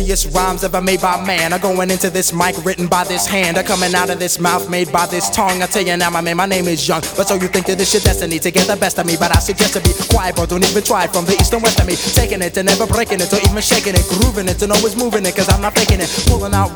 heaviest rhymes ever made by man are going into this mic written by this hand, are coming out of this mouth made by this tongue. I tell you now, my man, my name is Young. But so you think that this your destiny to get the best of me? But I suggest to be quiet, bro. Don't even try it. From the east and west of me, taking it and never breaking it, or even shaking it, grooving it and always moving it, cause I'm not faking it, pulling out